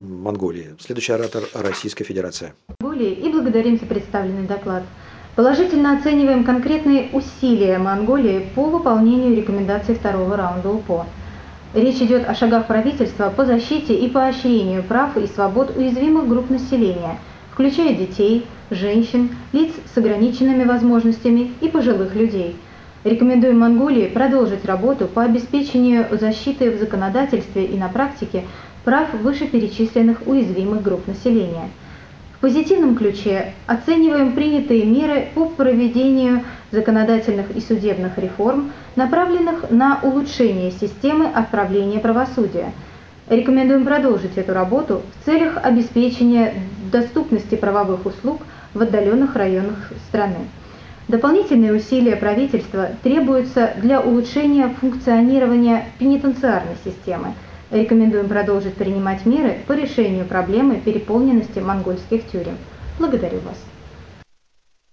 Монголии. Следующий оратор – Российская Федерация. И благодарим за представленный доклад. Положительно оцениваем конкретные усилия Монголии по выполнению рекомендаций второго раунда УПО. Речь идет о шагах правительства по защите и поощрению прав и свобод уязвимых групп населения, включая детей, женщин, лиц с ограниченными возможностями и пожилых людей. Рекомендуем Монголии продолжить работу по обеспечению защиты в законодательстве и на практике прав вышеперечисленных уязвимых групп населения. В позитивном ключе оцениваем принятые меры по проведению законодательных и судебных реформ, направленных на улучшение системы отправления правосудия. Рекомендуем продолжить эту работу в целях обеспечения доступности правовых услуг в отдаленных районах страны. Дополнительные усилия правительства требуются для улучшения функционирования пенитенциарной системы. Рекомендуем продолжить принимать меры по решению проблемы переполненности монгольских тюрем. Благодарю вас.